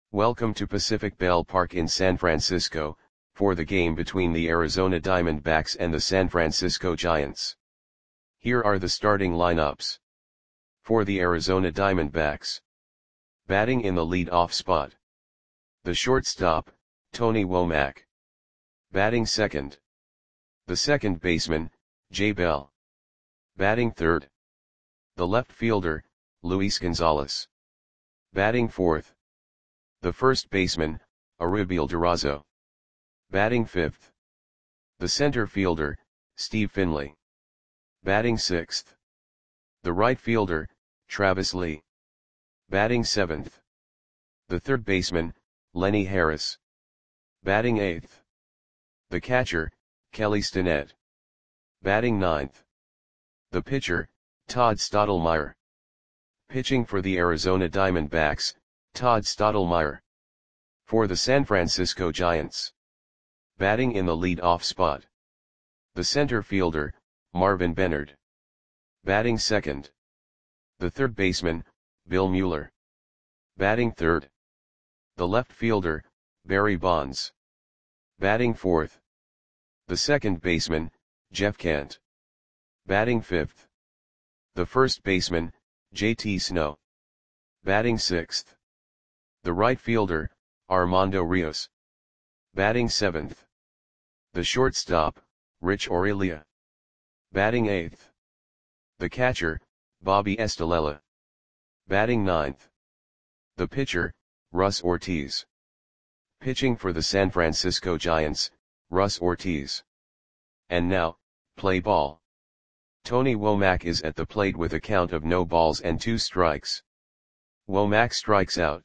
Welcome to Pacific Bell Park in San Francisco, for the game between the Arizona Diamondbacks and the San Francisco Giants. Here are the starting lineups. For the Arizona Diamondbacks. Batting in the lead-off spot. The shortstop, Tony Womack. Batting second. The second baseman, Jay Bell. Batting third. The left fielder, Luis Gonzalez. Batting fourth. The first baseman, Arubiel Durazo. Batting fifth. The center fielder, Steve Finley. Batting sixth. The right fielder, Travis Lee. Batting seventh. The third baseman, Lenny Harris. Batting eighth. The catcher, Kelly Stinnett. Batting ninth. The pitcher, Todd Stottlemyre. Pitching for the Arizona Diamondbacks, Todd Stottlemyre. For the San Francisco Giants. Batting in the lead-off spot. The center fielder, Marvin Benard. Batting second. The third baseman, Bill Mueller. Batting third. The left fielder, Barry Bonds. Batting fourth. The second baseman, Jeff Kent. Batting fifth. The first baseman, JT Snow. Batting sixth. The right fielder, Armando Rios. Batting seventh. The shortstop, Rich Aurelia. Batting eighth. The catcher, Bobby Estalella. Batting ninth. The pitcher, Russ Ortiz. Pitching for the San Francisco Giants, Russ Ortiz. And now, play ball. Tony Womack is at the plate with a count of no balls and 2 strikes. Womack strikes out.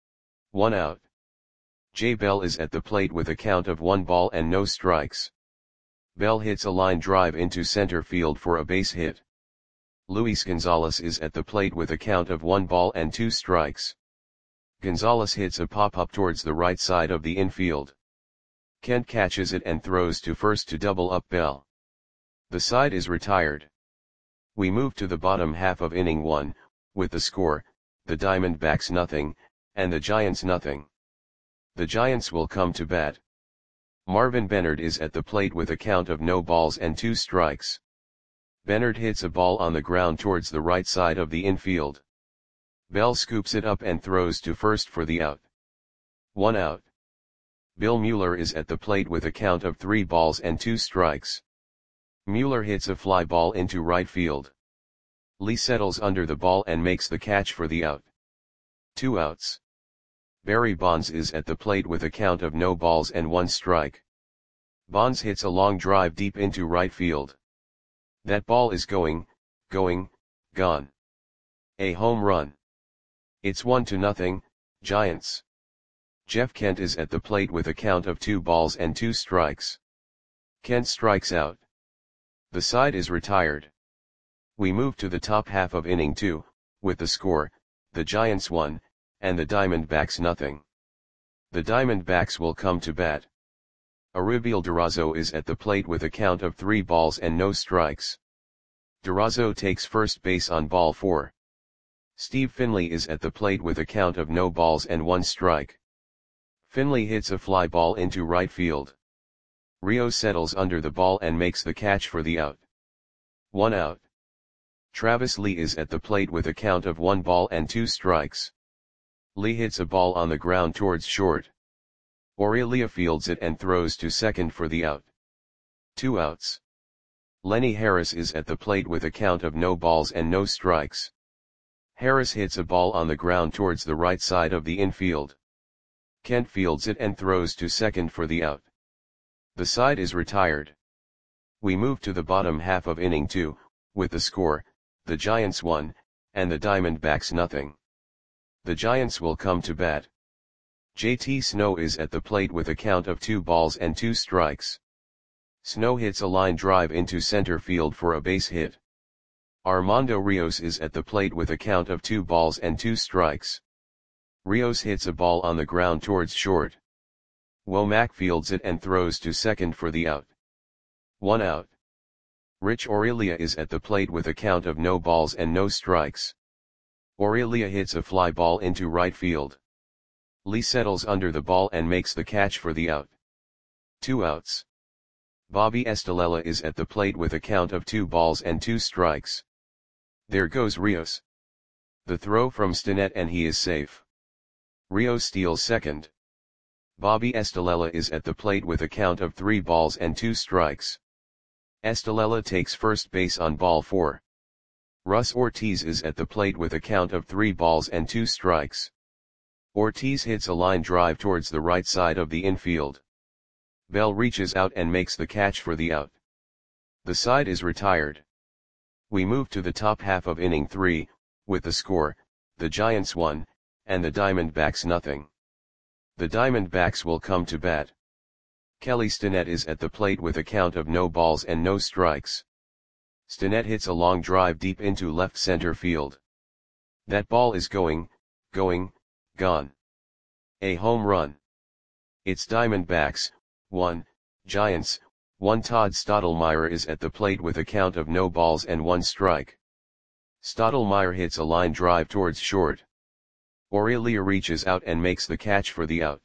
1 out. Jay Bell is at the plate with a count of 1 ball and no strikes. Bell hits a line drive into center field for a base hit. Luis Gonzalez is at the plate with a count of 1 ball and 2 strikes. Gonzalez hits a pop-up towards the right side of the infield. Kent catches it and throws to first to double up Bell. The side is retired. We move to the bottom half of inning 1, with the score, the Diamondbacks nothing, and the Giants nothing. The Giants will come to bat. Marvin Benard is at the plate with a count of no balls and 2 strikes. Benard hits a ball on the ground towards the right side of the infield. Bell scoops it up and throws to first for the out. 1 out. Bill Mueller is at the plate with a count of 3 balls and 2 strikes. Mueller hits a fly ball into right field. Lee settles under the ball and makes the catch for the out. 2 outs. Barry Bonds is at the plate with a count of no balls and 1 strike. Bonds hits a long drive deep into right field. That ball is gone. A home run. It's 1-0, Giants. Jeff Kent is at the plate with a count of 2 balls and 2 strikes. Kent strikes out. The side is retired. We move to the top half of inning 2, with the score, the Giants 1, and the Diamondbacks nothing. The Diamondbacks will come to bat. Arubiel Durazo is at the plate with a count of 3 balls and no strikes. Durazo takes first base on ball 4. Steve Finley is at the plate with a count of no balls and 1 strike. Finley hits a fly ball into right field. Rios settles under the ball and makes the catch for the out. 1 out. Travis Lee is at the plate with a count of 1 ball and 2 strikes. Lee hits a ball on the ground towards short. Aurelia fields it and throws to second for the out. 2 outs. Lenny Harris is at the plate with a count of no balls and no strikes. Harris hits a ball on the ground towards the right side of the infield. Kent fields it and throws to second for the out. The side is retired. We move to the bottom half of inning 2, with the score, the Giants 1, and the Diamondbacks nothing. The Giants will come to bat. JT Snow is at the plate with a count of 2 balls and 2 strikes. Snow hits a line drive into center field for a base hit. Armando Rios is at the plate with a count of 2 balls and 2 strikes. Rios hits a ball on the ground towards short. Womack fields it and throws to second for the out. 1 out. Rich Aurelia is at the plate with a count of no balls and no strikes. Aurelia hits a fly ball into right field. Lee settles under the ball and makes the catch for the out. 2 outs. Bobby Estalella is at the plate with a count of 2 balls and 2 strikes. There goes Rios. The throw from Stinnett and he is safe. Rios steals second. Bobby Estalella is at the plate with a count of 3 balls and 2 strikes. Estalella takes first base on ball 4. Russ Ortiz is at the plate with a count of 3 balls and 2 strikes. Ortiz hits a line drive towards the right side of the infield. Bell reaches out and makes the catch for the out. The side is retired. We move to the top half of inning 3, with the score, the Giants 1, and the Diamondbacks nothing. The Diamondbacks will come to bat. Kelly Stinnett is at the plate with a count of no balls and no strikes. Stinnett hits a long drive deep into left center field. That ball is going, gone. A home run. It's Diamondbacks, 1, Giants, 1. Todd Stottlemyre is at the plate with a count of no balls and 1 strike. Stottlemyre hits a line drive towards short. Aurelia reaches out and makes the catch for the out.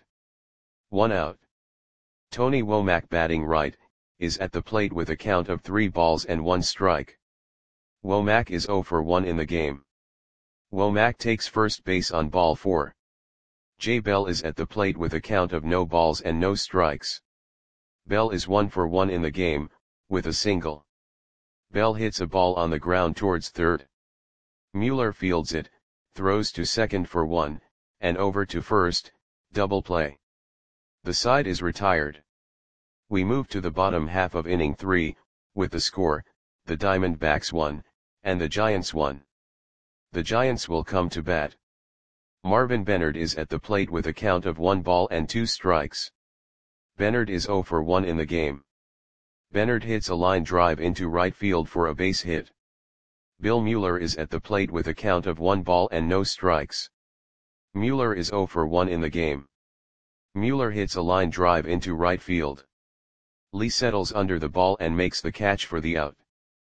1 out. Tony Womack, batting right, is at the plate with a count of 3 balls and 1 strike. Womack is 0 for 1 in the game. Womack takes first base on ball 4. Jay Bell is at the plate with a count of no balls and no strikes. Bell is 1 for 1 in the game, with a single. Bell hits a ball on the ground towards third. Mueller fields it, throws to second for 1, and over to first, double play. The side is retired. We move to the bottom half of inning 3, with the score, the Diamondbacks 1, and the Giants 1. The Giants will come to bat. Marvin Bennard is at the plate with a count of 1 ball and 2 strikes. Bennard is 0 for 1 in the game. Bennard hits a line drive into right field for a base hit. Bill Mueller is at the plate with a count of 1 ball and no strikes. Mueller is 0 for 1 in the game. Mueller hits a line drive into right field. Lee settles under the ball and makes the catch for the out.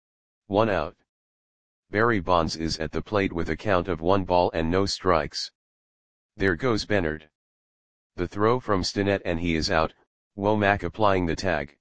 1 out. Barry Bonds is at the plate with a count of 1 ball and no strikes. There goes Bennard. The throw from Stinnett and he is out, Womack applying the tag.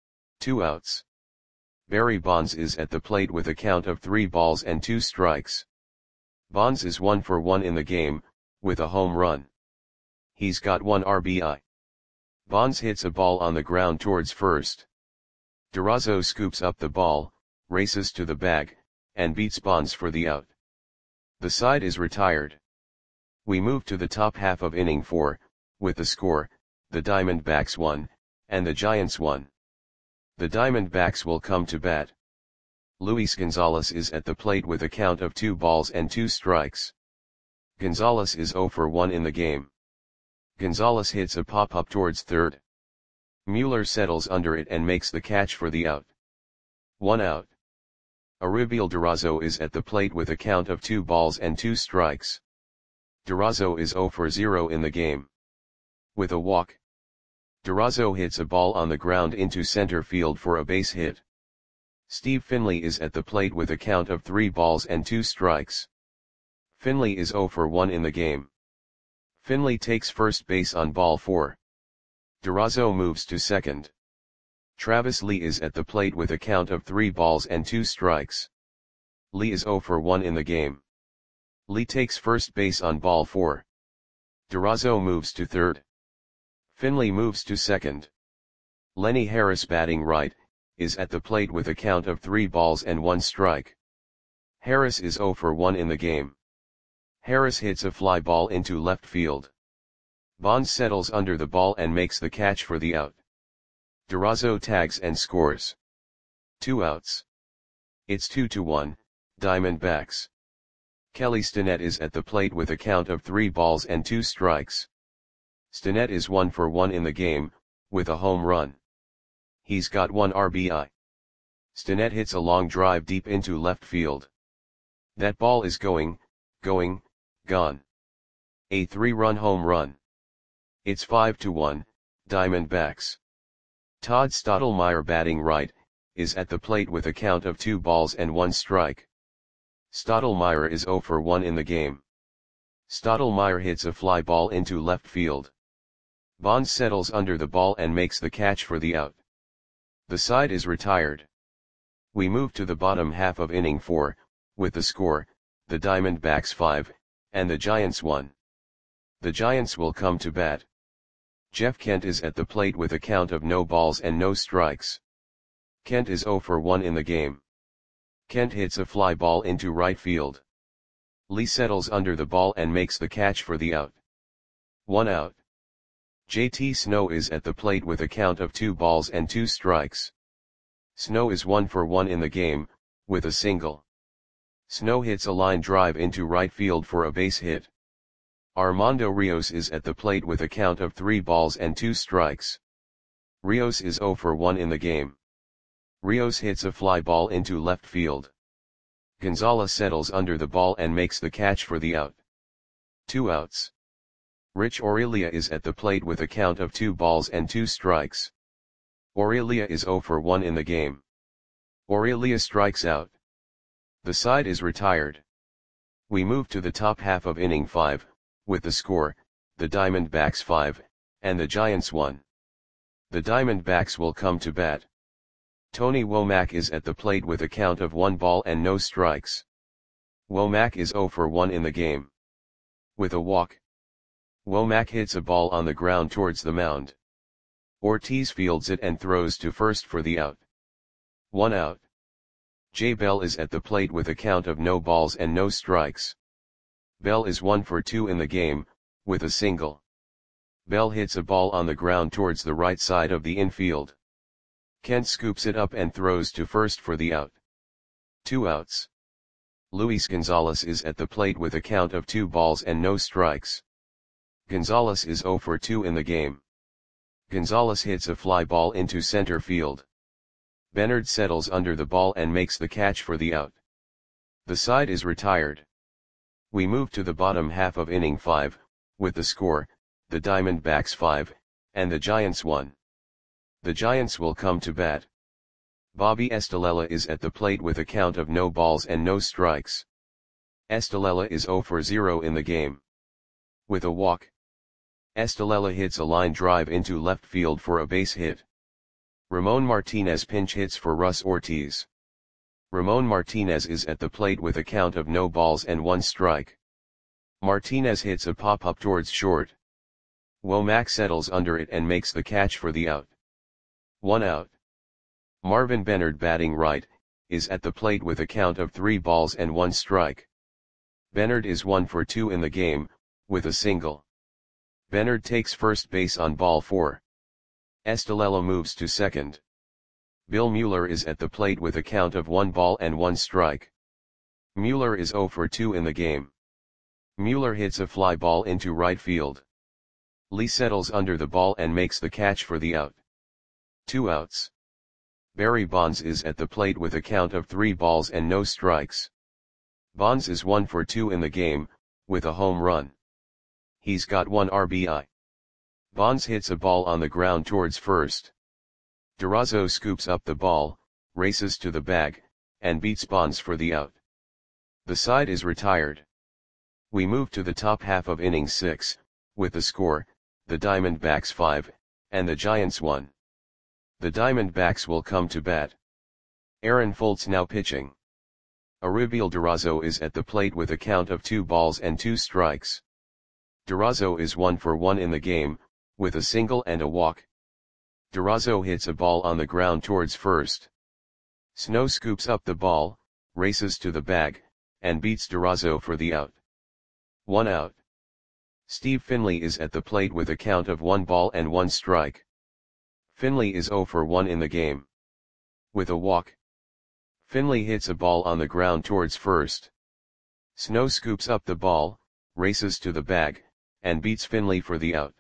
2 outs. Barry Bonds is at the plate with a count of 3 balls and 2 strikes. Bonds is 1 for 1 in the game, with a home run. He's got 1 RBI. Bonds hits a ball on the ground towards first. Durazo scoops up the ball, races to the bag, and beats Bonds for the out. The side is retired. We move to the top half of inning 4, with the score, the Diamondbacks 1, and the Giants 1. The Diamondbacks will come to bat. Luis Gonzalez is at the plate with a count of 2 balls and 2 strikes. Gonzalez is 0 for 1 in the game. Gonzalez hits a pop-up towards third. Mueller settles under it and makes the catch for the out. 1 out. Aribiel Durazo is at the plate with a count of 2 balls and 2 strikes. Durazo is 0 for 0 in the game. With a walk. Durazo hits a ball on the ground into center field for a base hit. Steve Finley is at the plate with a count of 3 balls and 2 strikes. Finley is 0 for 1 in the game. Finley takes first base on ball 4. Durazo moves to second. Travis Lee is at the plate with a count of 3 balls and 2 strikes. Lee is 0 for 1 in the game. Lee takes first base on ball 4. Durazo moves to third. Finley moves to second. Lenny Harris, batting right, is at the plate with a count of 3 balls and 1 strike. Harris is 0 for 1 in the game. Harris hits a fly ball into left field. Bonds settles under the ball and makes the catch for the out. Durazo tags and scores. 2 outs. It's 2-1, Diamondbacks. Kelly Stinnett is at the plate with a count of 3 balls and 2 strikes. Stinnett is 1 for 1 in the game, with a home run. He's got 1 RBI. Stinnett hits a long drive deep into left field. That ball is going, gone. A 3-run home run. It's 5-1, Diamondbacks. Todd Stottlemyre, batting right, is at the plate with a count of 2 balls and 1 strike. Stottlemyre is 0 for 1 in the game. Stottlemyre hits a fly ball into left field. Bonds settles under the ball and makes the catch for the out. The side is retired. We move to the bottom half of inning 4, with the score, the Diamondbacks 5, and the Giants 1. The Giants will come to bat. Jeff Kent is at the plate with a count of no balls and no strikes. Kent is 0 for 1 in the game. Kent hits a fly ball into right field. Lee settles under the ball and makes the catch for the out. 1 out. JT Snow is at the plate with a count of 2 balls and 2 strikes. Snow is 1 for 1 in the game, with a single. Snow hits a line drive into right field for a base hit. Armando Rios is at the plate with a count of 3 balls and 2 strikes. Rios is 0 for 1 in the game. Rios hits a fly ball into left field. Gonzalez settles under the ball and makes the catch for the out. 2 outs. Rich Aurelia is at the plate with a count of 2 balls and 2 strikes. Aurelia is 0 for 1 in the game. Aurelia strikes out. The side is retired. We move to the top half of inning 5, with the score, the Diamondbacks 5, and the Giants 1. The Diamondbacks will come to bat. Tony Womack is at the plate with a count of 1 ball and no strikes. Womack is 0 for 1 in the game. With a walk. Womack hits a ball on the ground towards the mound. Ortiz fields it and throws to first for the out. 1 out. Jay Bell is at the plate with a count of no balls and no strikes. Bell is 1 for 2 in the game, with a single. Bell hits a ball on the ground towards the right side of the infield. Kent scoops it up and throws to first for the out. 2 outs. Luis Gonzalez is at the plate with a count of 2 balls and no strikes. Gonzalez is 0 for 2 in the game. Gonzalez hits a fly ball into center field. Bernard settles under the ball and makes the catch for the out. The side is retired. We move to the bottom half of inning 5, with the score, the Diamondbacks 5, and the Giants 1. The Giants will come to bat. Bobby Estalella is at the plate with a count of no balls and no strikes. Estalella is 0 for 0 in the game. With a walk. Estalella hits a line drive into left field for a base hit. Ramon Martinez pinch hits for Russ Ortiz. Ramon Martinez is at the plate with a count of no balls and 1 strike. Martinez hits a pop-up towards short. Womack settles under it and makes the catch for the out. 1 out. Marvin Bernard batting right, is at the plate with a count of 3 balls and 1 strike. Bernard is 1 for 2 in the game, with a single. Bernard takes first base on ball 4. Estalella moves to second. Bill Mueller is at the plate with a count of 1 ball and 1 strike. Mueller is 0 for 2 in the game. Mueller hits a fly ball into right field. Lee settles under the ball and makes the catch for the out. 2 outs. Barry Bonds is at the plate with a count of 3 balls and no strikes. Bonds is 1 for 2 in the game, with a home run. He's got 1 RBI. Bonds hits a ball on the ground towards first. Durazo scoops up the ball, races to the bag, and beats Bonds for the out. The side is retired. We move to the top half of inning 6, with the score, the Diamondbacks 5, and the Giants 1. The Diamondbacks will come to bat. Aaron Foltz now pitching. Aribiel Durazo is at the plate with a count of 2 balls and 2 strikes. Durazo is 1 for 1 in the game, with a single and a walk. Durazo hits a ball on the ground towards first. Snow scoops up the ball, races to the bag, and beats Durazo for the out. 1 out. Steve Finley is at the plate with a count of 1 ball and 1 strike. Finley is 0 for 1 in the game. With a walk. Finley hits a ball on the ground towards first. Snow scoops up the ball, races to the bag, and beats Finley for the out.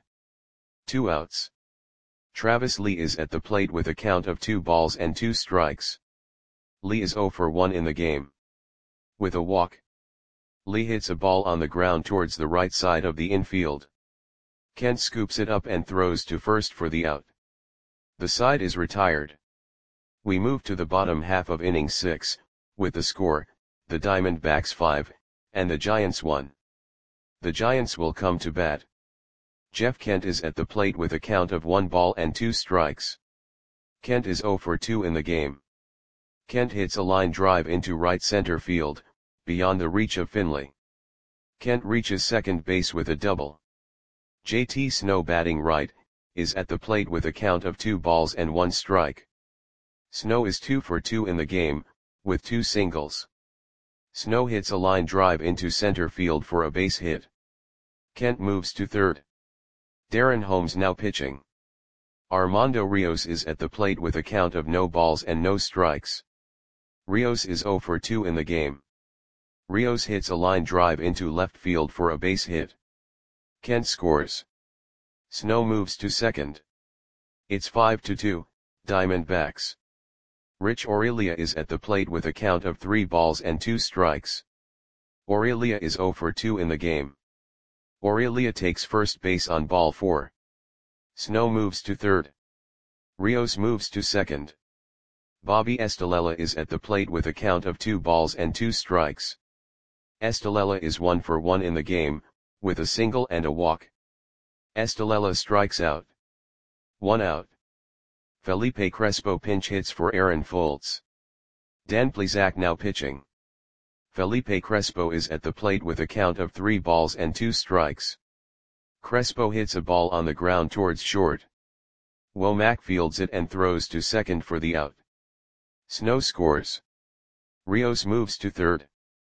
2 outs. Travis Lee is at the plate with a count of 2 balls and 2 strikes. Lee is 0 for 1 in the game. With a walk. Lee hits a ball on the ground towards the right side of the infield. Kent scoops it up and throws to first for the out. The side is retired. We move to the bottom half of inning 6, with the score, the Diamondbacks 5, and the Giants 1. The Giants will come to bat. Jeff Kent is at the plate with a count of 1 ball and 2 strikes. Kent is 0 for 2 in the game. Kent hits a line drive into right center field, beyond the reach of Finley. Kent reaches second base with a double. JT Snow, batting right, is at the plate with a count of 2 balls and 1 strike. Snow is 2 for 2 in the game, with 2 singles. Snow hits a line drive into center field for a base hit. Kent moves to third. Darren Holmes now pitching. Armando Rios is at the plate with a count of no balls and no strikes. Rios is 0 for 2 in the game. Rios hits a line drive into left field for a base hit. Kent scores. Snow moves to second. It's 5-2, Diamondbacks. Rich Aurelia is at the plate with a count of 3 balls and 2 strikes. Aurelia is 0 for 2 in the game. Aurelia takes first base on ball 4. Snow moves to third. Rios moves to second. Bobby Estalella is at the plate with a count of 2 balls and 2 strikes. Estalella is 1 for 1 in the game, with a single and a walk. Estalella strikes out. 1 out. Felipe Crespo pinch hits for Aaron Foltz. Dan Plesac now pitching. Felipe Crespo is at the plate with a count of 3 balls and 2 strikes. Crespo hits a ball on the ground towards short. Womack fields it and throws to second for the out. Snow scores. Rios moves to third.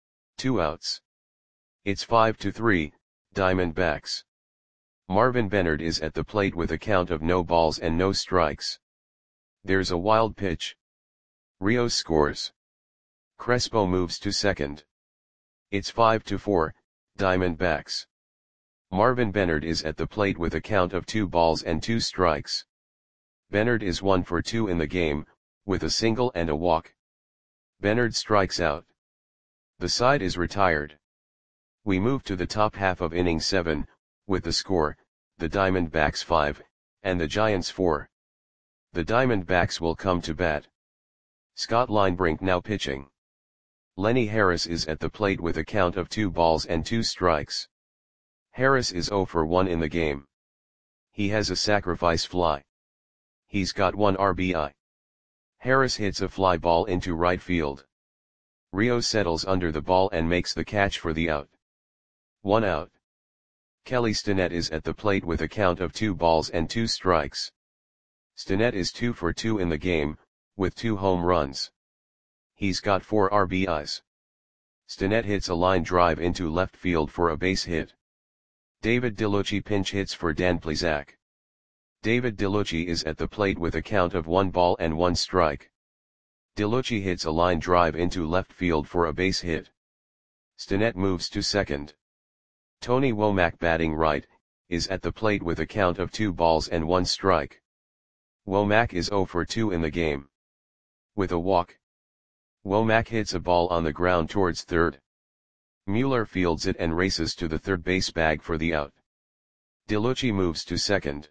2 outs. It's 5-3, Diamondbacks. Marvin Bennard is at the plate with a count of no balls and no strikes. There's a wild pitch. Rios scores. Crespo moves to second. It's 5-4, Diamondbacks. Marvin Bennard is at the plate with a count of 2 balls and 2 strikes. Bennard is 1 for 2 in the game, with a single and a walk. Bennard strikes out. The side is retired. We move to the top half of inning 7, with the score, the Diamondbacks 5, and the Giants 4. The Diamondbacks will come to bat. Scott Linebrink now pitching. Lenny Harris is at the plate with a count of 2 balls and 2 strikes. Harris is 0 for 1 in the game. He has a sacrifice fly. He's got 1 RBI. Harris hits a fly ball into right field. Rios settles under the ball and makes the catch for the out. 1 out. Kelly Stinnett is at the plate with a count of 2 balls and 2 strikes. Stinnett is 2 for 2 in the game, with 2 home runs. He's got 4 RBIs. Stinnett hits a line drive into left field for a base hit. David DeLucci pinch hits for Dan Plesac. David DeLucci is at the plate with a count of 1 ball and 1 strike. DeLucci hits a line drive into left field for a base hit. Stinnett moves to second. Tony Womack, batting right, is at the plate with a count of 2 balls and 1 strike. Womack is 0 for 2 in the game. With a walk. Womack hits a ball on the ground towards third. Mueller fields it and races to the third base bag for the out. DeLucci moves to second.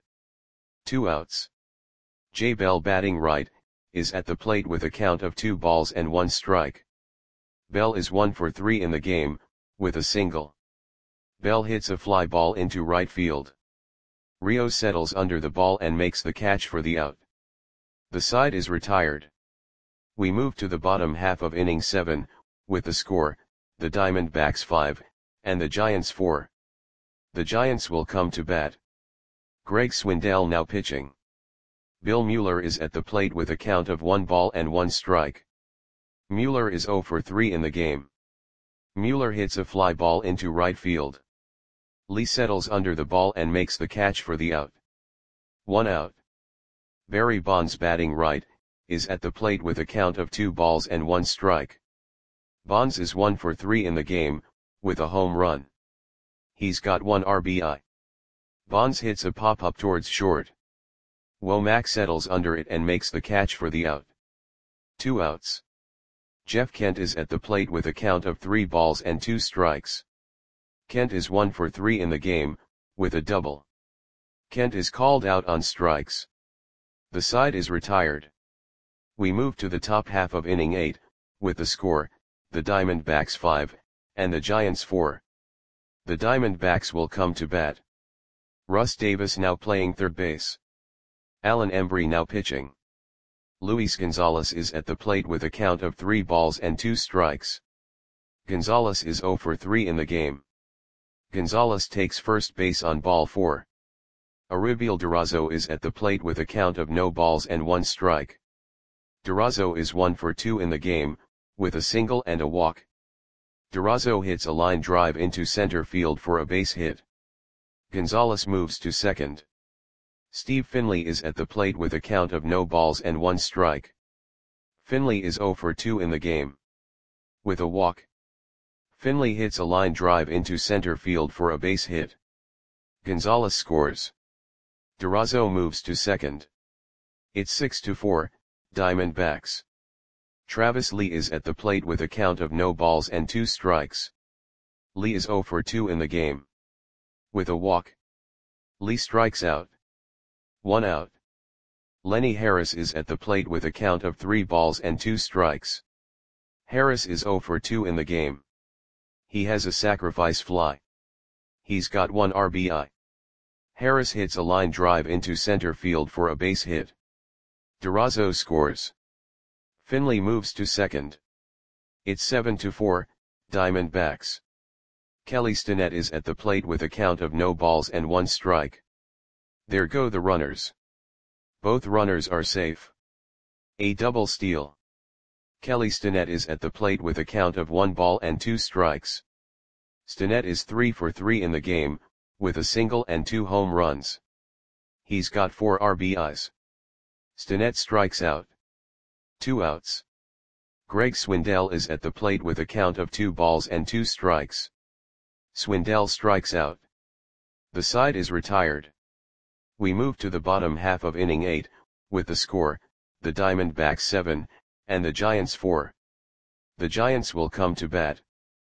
2 outs. Jay Bell, batting right, is at the plate with a count of 2 balls and 1 strike. Bell is 1 for 3 in the game, with a single. Bell hits a fly ball into right field. Rios settles under the ball and makes the catch for the out. The side is retired. We move to the bottom half of inning 7, with the score, the Diamondbacks 5, and the Giants 4. The Giants will come to bat. Greg Swindell now pitching. Bill Mueller is at the plate with a count of 1 ball and 1 strike. Mueller is 0 for 3 in the game. Mueller hits a fly ball into right field. Lee settles under the ball and makes the catch for the out. 1 out. Barry Bonds, batting right, is at the plate with a count of 2 balls and 1 strike. Bonds is 1 for 3 in the game, with a home run. He's got 1 RBI. Bonds hits a pop-up towards short. Womack settles under it and makes the catch for the out. 2 outs. Jeff Kent is at the plate with a count of 3 balls and 2 strikes. Kent is 1 for 3 in the game, with a double. Kent is called out on strikes. The side is retired. We move to the top half of inning 8, with the score, the Diamondbacks 5, and the Giants 4. The Diamondbacks will come to bat. Russ Davis now playing third base. Alan Embry now pitching. Luis Gonzalez is at the plate with a count of 3 balls and 2 strikes. Gonzalez is 0 for 3 in the game. Gonzalez takes first base on ball 4. Aribiel Durazo is at the plate with a count of no balls and 1 strike. Durazo is 1 for 2 in the game, with a single and a walk. Durazo hits a line drive into center field for a base hit. Gonzalez moves to second. Steve Finley is at the plate with a count of no balls and 1 strike. Finley is 0 for 2 in the game. With a walk. Finley hits a line drive into center field for a base hit. Gonzalez scores. Durazo moves to second. It's 6-4, Diamondbacks. Travis Lee is at the plate with a count of no balls and 2 strikes. Lee is 0 for 2 in the game. With a walk. Lee strikes out. 1 out. Lenny Harris is at the plate with a count of 3 balls and 2 strikes. Harris is 0 for 2 in the game. He has a sacrifice fly. He's got 1 RBI. Harris hits a line drive into center field for a base hit. Durazo scores. Finley moves to second. It's 7-4, Diamondbacks. Kelly Stinnett is at the plate with a count of no balls and 1 strike. There go the runners. Both runners are safe. A double steal. Kelly Stinnett is at the plate with a count of 1 ball and 2 strikes. Stinnett is 3 for 3 in the game, with a single and 2 home runs. He's got 4 RBIs. Stinnett strikes out. 2 outs. Greg Swindell is at the plate with a count of 2 balls and 2 strikes. Swindell strikes out. The side is retired. We move to the bottom half of inning 8, with the score, the Diamondbacks 7, and the Giants 4. The Giants will come to bat.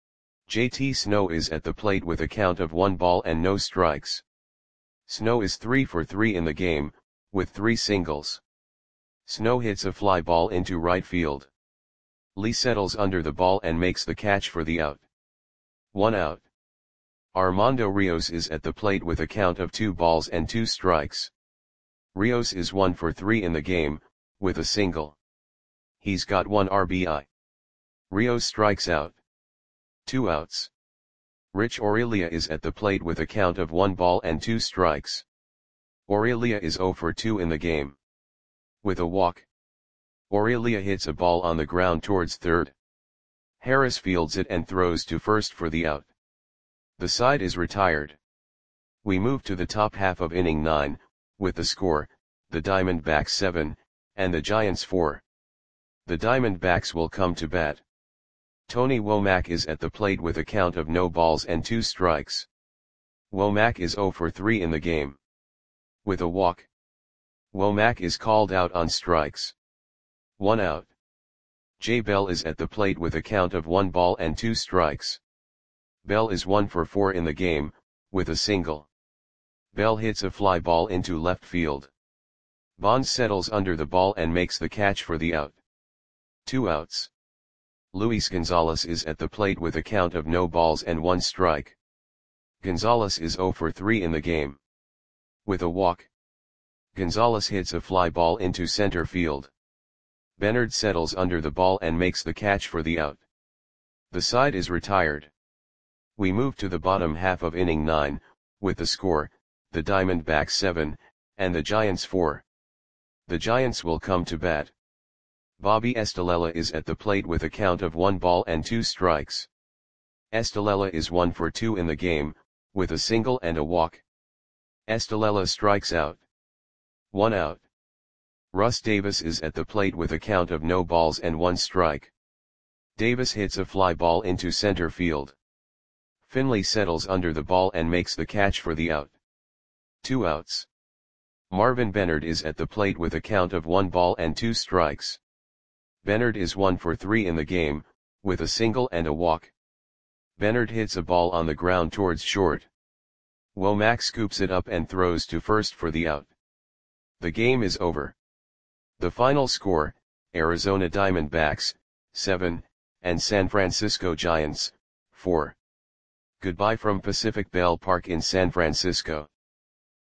JT Snow is at the plate with a count of 1 ball and no strikes. Snow is 3 for 3 in the game, with 3 singles. Snow hits a fly ball into right field. Lee settles under the ball and makes the catch for the out. 1 out. Armando Rios is at the plate with a count of 2 balls and 2 strikes. Rios is 1 for 3 in the game, with a single. He's got 1 RBI. Rios strikes out. 2 outs. Rich Aurelia is at the plate with a count of 1 ball and 2 strikes. Aurelia is 0 for 2 in the game. With a walk. Aurelia hits a ball on the ground towards third. Harris fields it and throws to first for the out. The side is retired. We move to the top half of inning 9, with the score, the Diamondbacks 7, and the Giants 4. The Diamondbacks will come to bat. Tony Womack is at the plate with a count of no balls and 2 strikes. Womack is 0 for 3 in the game. With a walk. Womack is called out on strikes. 1 out. Jay Bell is at the plate with a count of 1 ball and 2 strikes. Bell is 1 for 4 in the game, with a single. Bell hits a fly ball into left field. Bonds settles under the ball and makes the catch for the out. 2 outs. Luis Gonzalez is at the plate with a count of no balls and 1 strike. Gonzalez is 0 for 3 in the game. With a walk. Gonzalez hits a fly ball into center field. Bernard settles under the ball and makes the catch for the out. The side is retired. We move to the bottom half of inning 9, with the score, the Diamondbacks 7, and the Giants 4. The Giants will come to bat. Bobby Estalella is at the plate with a count of 1 ball and 2 strikes. Estalella is 1 for 2 in the game, with a single and a walk. Estalella strikes out. 1 out. Russ Davis is at the plate with a count of no balls and 1 strike. Davis hits a fly ball into center field. Finley settles under the ball and makes the catch for the out. 2 outs. Marvin Bernard is at the plate with a count of 1 ball and 2 strikes. Bernard is 1 for 3 in the game, with a single and a walk. Bernard hits a ball on the ground towards short. Womack scoops it up and throws to first for the out. The game is over. The final score, Arizona Diamondbacks, 7, and San Francisco Giants, 4. Goodbye from Pacific Bell Park in San Francisco.